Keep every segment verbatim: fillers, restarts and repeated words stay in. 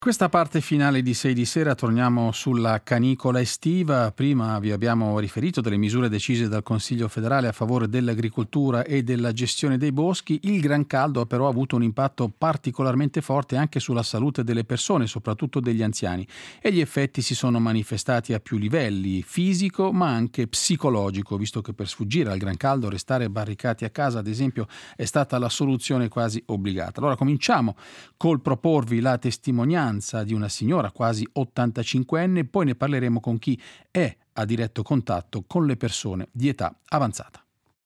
Questa parte finale di sei di sera torniamo sulla canicola estiva. Prima vi abbiamo riferito delle misure decise dal Consiglio federale a favore dell'agricoltura e della gestione dei boschi. Il gran caldo ha però avuto un impatto particolarmente forte anche sulla salute delle persone, soprattutto degli anziani, e gli effetti si sono manifestati a più livelli, fisico ma anche psicologico, visto che per sfuggire al gran caldo restare barricati a casa, ad esempio, è stata la soluzione quasi obbligata. Allora cominciamo col proporvi la testimonianza di una signora quasi ottantacinquenne, poi ne parleremo con chi è a diretto contatto con le persone di età avanzata.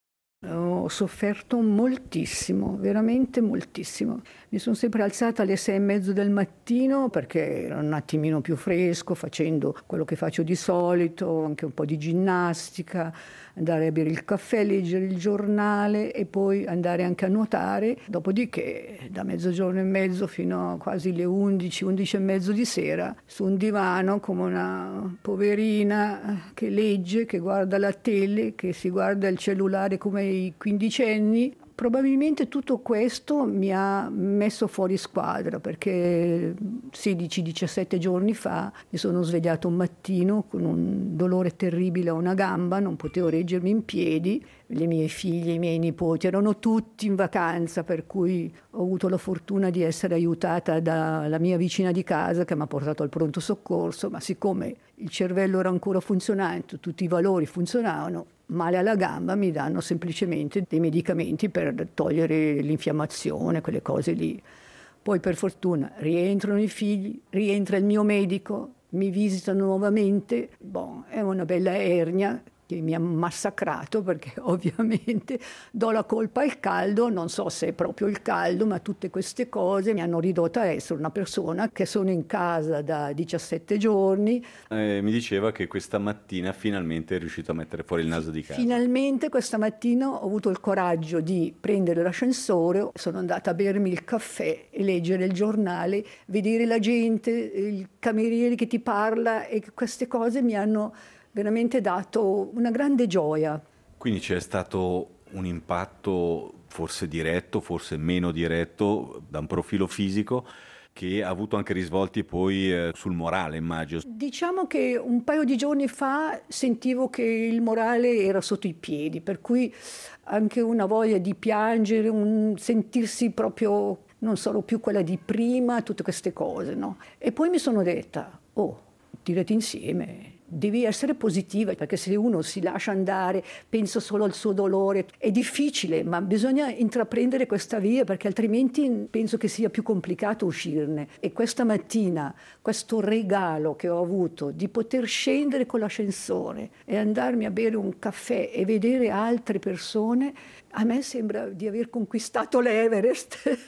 Ho sofferto moltissimo, veramente moltissimo. Mi sono sempre alzata alle sei e mezzo del mattino perché era un attimino più fresco, facendo quello che faccio di solito, anche un po' di ginnastica, andare a bere il caffè, leggere il giornale e poi andare anche a nuotare. Dopodiché da mezzogiorno e mezzo fino a quasi le undici, undici e mezzo di sera su un divano come una poverina che legge, che guarda la tele, che si guarda il cellulare come i quindicenni. Probabilmente tutto questo mi ha messo fuori squadra perché sedici diciassette giorni fa mi sono svegliato un mattino con un dolore terribile a una gamba, non potevo reggermi in piedi, le mie figlie, i miei nipoti erano tutti in vacanza, per cui ho avuto la fortuna di essere aiutata dalla mia vicina di casa che mi ha portato al pronto soccorso, ma siccome il cervello era ancora funzionante, tutti i valori funzionavano, male alla gamba, mi danno semplicemente dei medicamenti per togliere l'infiammazione, quelle cose lì. Poi per fortuna rientrano i figli, rientra il mio medico, mi visitano nuovamente. Bon, è una bella ernia che mi ha massacrato perché ovviamente do la colpa al caldo, non so se è proprio il caldo, ma tutte queste cose mi hanno ridotta a essere una persona che sono in casa da diciassette giorni. Eh, mi diceva che questa mattina finalmente è riuscito a mettere fuori il naso di casa. Finalmente questa mattina ho avuto il coraggio di prendere l'ascensore, sono andata a bermi il caffè e leggere il giornale, vedere la gente, il cameriere che ti parla, e queste cose mi hanno veramente dato una grande gioia. Quindi c'è stato un impatto forse diretto, forse meno diretto, da un profilo fisico, che ha avuto anche risvolti poi eh, sul morale, immagino. Diciamo che un paio di giorni fa sentivo che il morale era sotto i piedi, per cui anche una voglia di piangere, un sentirsi proprio non solo più quella di prima, tutte queste cose, no? E poi mi sono detta, oh, tirati insieme, devi essere positiva, perché se uno si lascia andare, pensa solo al suo dolore, è difficile, ma bisogna intraprendere questa via perché altrimenti penso che sia più complicato uscirne. E questa mattina, questo regalo che ho avuto di poter scendere con l'ascensore e andarmi a bere un caffè e vedere altre persone, a me sembra di aver conquistato l'Everest.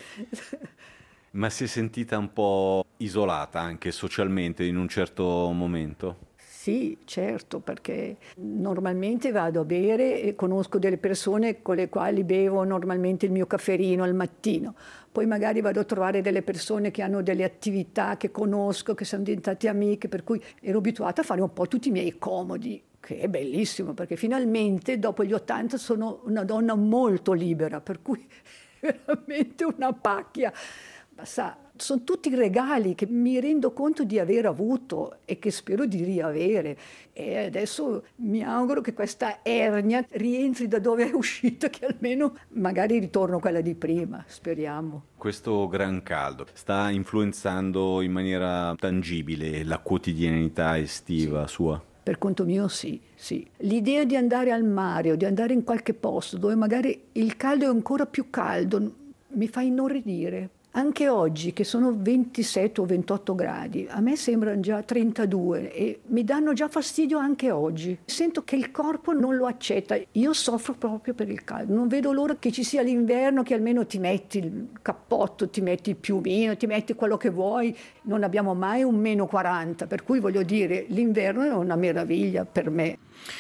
Ma si è sentita un po' isolata anche socialmente in un certo momento? Sì, certo, perché normalmente vado a bere e conosco delle persone con le quali bevo normalmente il mio cafferino al mattino. Poi magari vado a trovare delle persone che hanno delle attività che conosco, che sono diventate amiche, per cui ero abituata a fare un po' tutti i miei comodi, che è bellissimo, perché finalmente dopo gli ottanta sono una donna molto libera, per cui veramente una pacchia. Sa, sono tutti regali che mi rendo conto di aver avuto e che spero di riavere, e adesso mi auguro che questa ernia rientri da dove è uscita, che almeno magari ritorno quella di prima, speriamo. Questo gran caldo sta influenzando in maniera tangibile la quotidianità estiva Sì. sua? Per conto mio sì, sì. L'idea di andare al mare o di andare in qualche posto dove magari il caldo è ancora più caldo mi fa inorridire. Anche oggi, che sono ventisette o ventotto gradi, a me sembrano già trentadue e mi danno già fastidio anche oggi. Sento che il corpo non lo accetta. Io soffro proprio per il caldo. Non vedo l'ora che ci sia l'inverno, che almeno ti metti il cappotto, ti metti il piumino, ti metti quello che vuoi. Non abbiamo mai un meno quaranta, per cui voglio dire, l'inverno è una meraviglia per me.